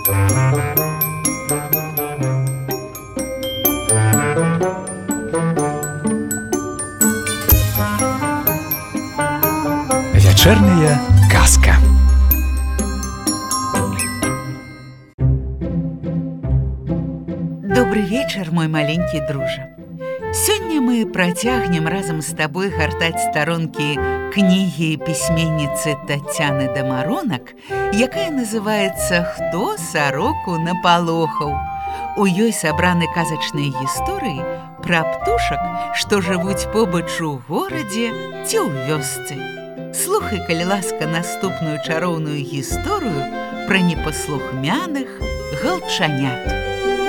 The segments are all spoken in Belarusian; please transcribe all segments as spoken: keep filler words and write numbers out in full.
Вечерняя казка. Добрый вечер, мой маленький дружа. Сёння мы працягнем разам з табой гартаць старонкі кнігі пісьменніцы Тацяны Дамаронак, якая называецца «Хто сароку напалохаў». У ёй сабраны казачныя гісторыі пра птушак, што жывуць побач у горадзе ці ў вёсцы. Слухай, калі ласка, наступную чароўную гісторыю пра непаслухмяных галчанят.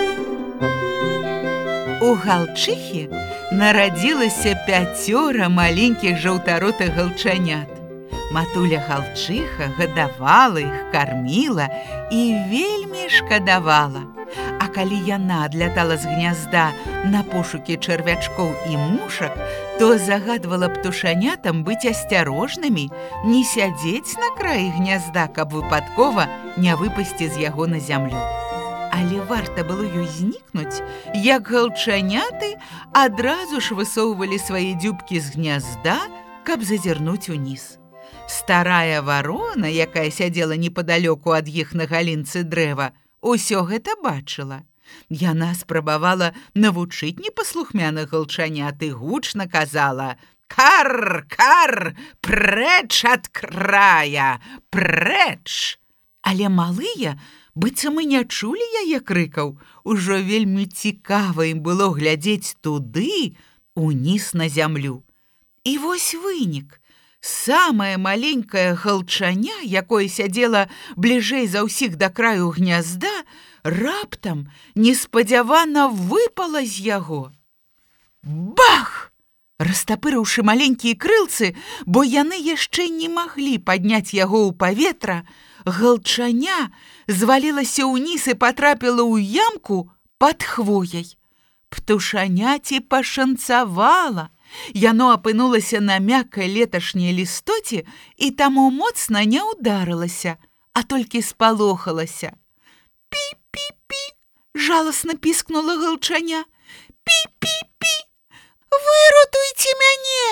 У галчыхі нарадзілася пяцёра маленькіх жаўтаротых галчанят. Матуля галчыха гадавала іх, карміла і вельмі шкадавала. А калі яна адлятала з гнязда на пошукі чарвячкоў і мушак, то загадвала птушанятам быць асцярожнымі, не сядзець на краі гнязда, каб выпадкова не выпасці з яго на зямлю. Але варта было ёй знікнуць, як галчаняты адразу ж высоўвалі свае дзюбкі з гнязда, каб зазірнуць уніз. Старая варона, якая сядзела непадалёку ад іх на галінцы дрэва, усё гэта бачыла. Яна спрабавала навучыць непаслухмяных галчанят і гучна казала: «Кар, кар, прэч ад края, прэч!» Але малыя, быццам і не чулі яе крыкаў, ужо вельмі цікава ім было глядзець туды, уніз на зямлю. І вось вынік. Самае маленькае галчаня, якое сядзела бліжэй за ўсіх да краю гнязда, раптам неспадзявана выпала з яго. Бах! Растапырыўшы маленькія крылцы, бо яны яшчэ не маглі падняць яго ў паветра, галчаня звалілася ўніз і патрапіла ў ямку пад хвояй. Птушаняці пашанцавала. Яно апынулася на мяккай леташняй лістоце і таму моцна не ўдарылася, а толькі спалохалася. «Пі-пі-пі!» – жаласна піскнула галчаня. «Пі-пі-пі! Выратуйце мяне!»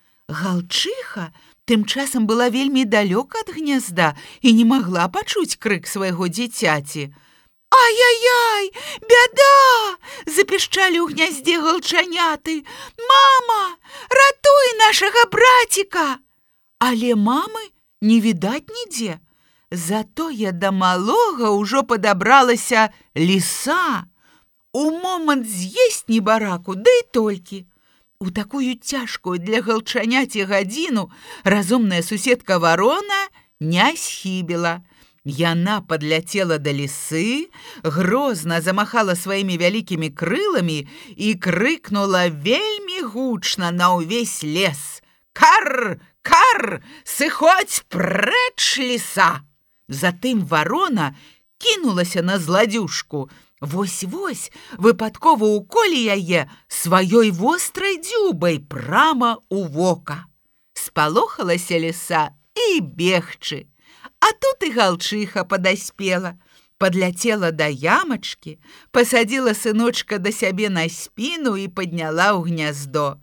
Галчыха тым часам была вельмі далёка ад гнязда і не магла пачуць крык свайго дзіцяці. «Ай-яй-яй! Бяда!» – запішчалі ў гняздзе галчаняты. «Мама, ратуй нашага браціка!» Але мамы не відаць нідзе. Затое да малога ўжо падабралася ліса. У момант з'есць небараку, да і толькі. У такую цяжкую для галчаняці гадзіну разумная суседка варона не схібіла. Яна падляцела да лісы, грозна замахала сваімі вялікімі крыламі і крыкнула вельмі гучна на ўвесь лес: «Кар, кар, сыходзь прэч, ліса!» Затым варона кінулася на зладзюшку. Вось-вось выпадкова уколе яе сваёй вострай дзюбай прама ў вока. Спалохалася ліса і бегчы. А тут і галчыха падаспела, падляцела да ямачкі, пасадзіла сыночка да сябе на спіну і падняла ў гняздо.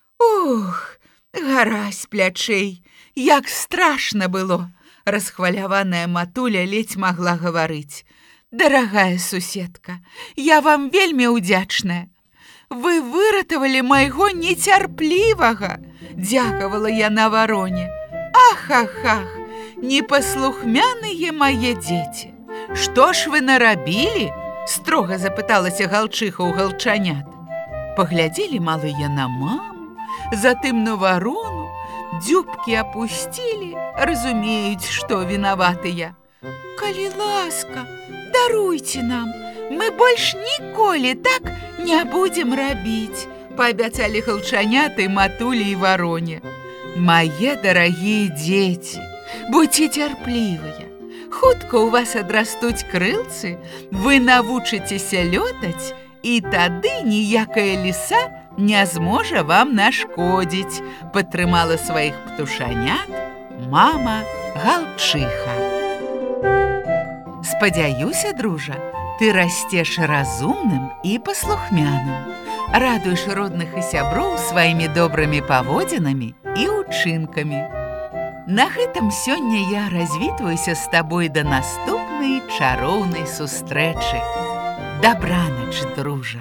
Ух, гара з плячэй, як страшна было! Расхваляваная матуля ледзь магла гаварыць. «Дарагая суседка, я вам вельмі ўдзячная. Вы выратавалі майго нецярплівага!» Дзякавала яна вароне. «Ах-ах-ах! Непаслухмяныя мае дзеці! Што ж вы нарабілі?» – строга запыталася галчыха ў галчанят. Паглядзелі малыя на маму, затым на варону, дзюбкі апусцілі, разумеюць, што вінаватыя. «Калі ласка, даруйце нам, мы больш ніколі так не будзем рабіць», – паабяцалі галчаняты матулі і вароне. «Мае дарагія дзеці, будьце цярплівыя. Хутка ў вас адрастуць крылцы, вы навучыцеся лётаць, і тады ніякая ліса не зможа вам нашкодзіць», – падтрымала сваіх птушанят мама галчыха. Спадзяюся, дружа, ты расцеш разумным і паслухмяным, радуеш родных і сяброў сваімі добрымі паводзінамі і ўчынкамі. На гэтым сёння я развітваюся з табой да наступнай чароўнай сустрэчы. Дабранач, дружа!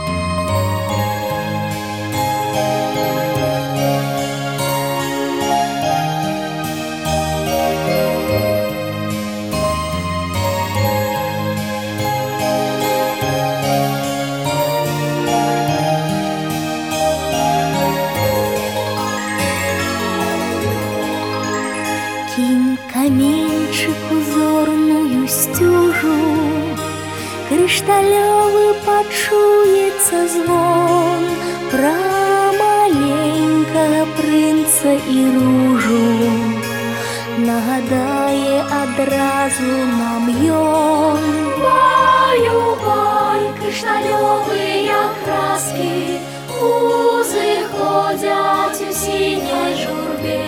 Каменьчик узорную стюжу, крышталёвы пачуецца звон пра маленькага прынца і ружу. Нагадае адразу нам ён. Баю-бай, крышталёвыя краски узыходзяць у сіняй журбе.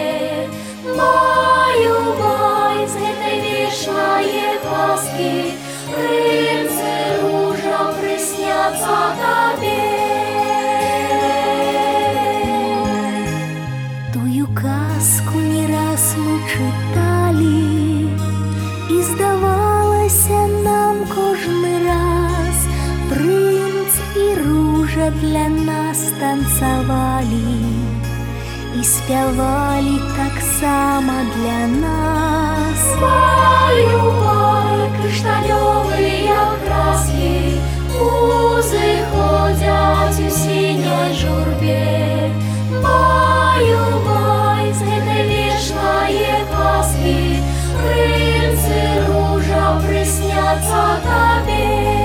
Баю-бай, з гэтай вечнае казкі прынцы ружа прысняцца табе. Тую казку не раз мы чыталі, і здавалася нам кожны раз прынц і ружа для нас танцавалі і спявалі таксама для нас. Баю-бай, крышталёвыя краски узыходзяць у сіняй журбе. Баю-бай, з гэтай вечнае казкі прынцы ружа прысняцца табе.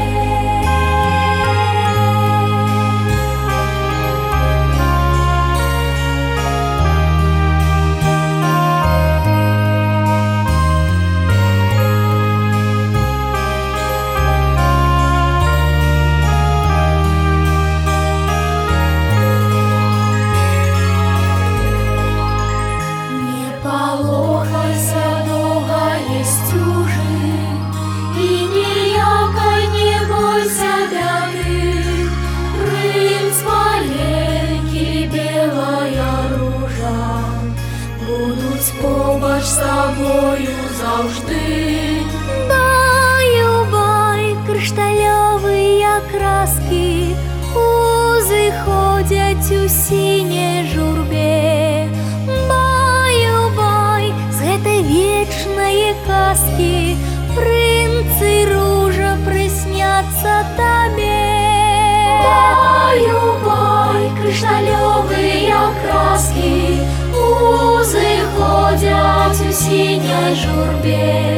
Побач з табою заўжды. Баю-бай, крышталёвыя краски узыходзяць у сіняй журбе. Баю-бай, з гэтай вечнае казкі прынцы ружа прысняцца табе. Баю-бай, крышталёвыя краски узыходзяць у сіняй журбе.